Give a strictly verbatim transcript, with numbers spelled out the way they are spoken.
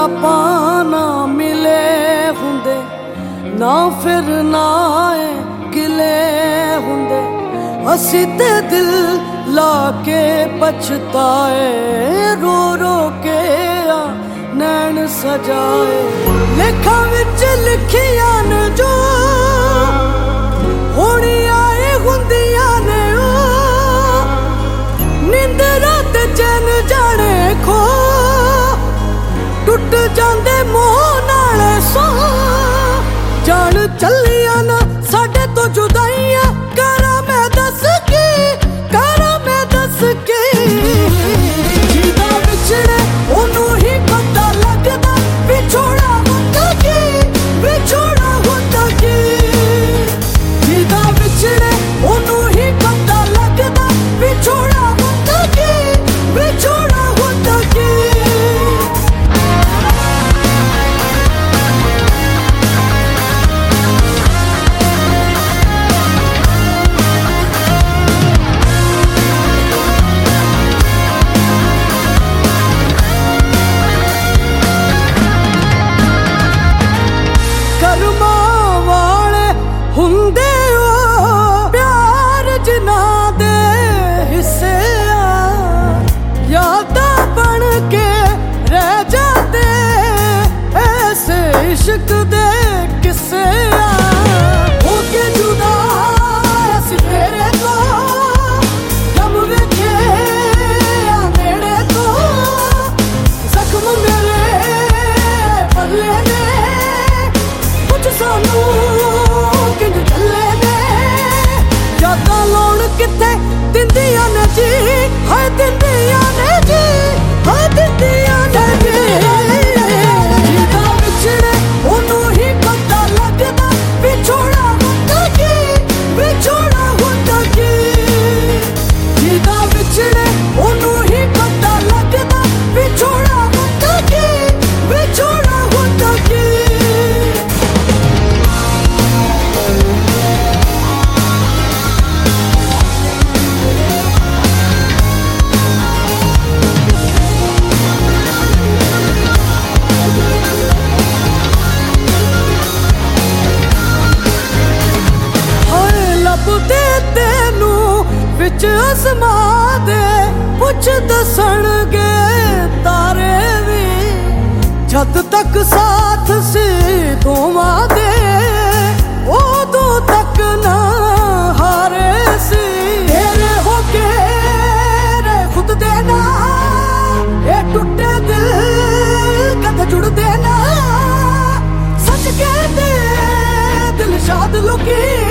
ਆਪਾਂ ਨਾ ਮਿਲੇ ਹੁੰਦੇ, ਨਾ ਫਿਰ ਨਾ ਏ ਗਿਲੇ ਹੁੰਦੇ, ਅਸੀਂ ਤੇ ਦਿਲ ਲਾ ਕੇ ਪਛਤਾਏ, रो रो के आ नैन सजाए। लेखा विच लिखियां ने जो होनी आए हुंदियां ने, निंदरा ते चैन जाने खो, टुट जांदे मोह नाले सो। जान चलिया ना साडे तो जुदाइयां, करा मैं दस की, करा मैं दस की। जीदा विछड़े ओनू ही पता लगदा, विछोड़ा होंदा की, विछोड़ा होंदा की। जीदा विछड़े ओनू ही पता लगदा, विछोड़ा होंदा की, विछोड़ा होंदा की। इश्क दे किस्से हो के जुदा असी तेरे तो, जब वेखे नेड़े तो, जख्म मेरे बदले ने, कुछ सानू किंज चले ने। यादां लौण किथे दिंदियां ने जी, हाय दिंदियां ने जी, हाय दिंदियां ने जी। विच आसमां दे पुछ दसणगे तारे वी, जद तक साथ सी दोवां दे उदों तक ना हारे सी। तेरे होके रे खुद दे ना, ये टुटे दिल कद जुड़दे ना। सच कहते दिल शाद लुकी,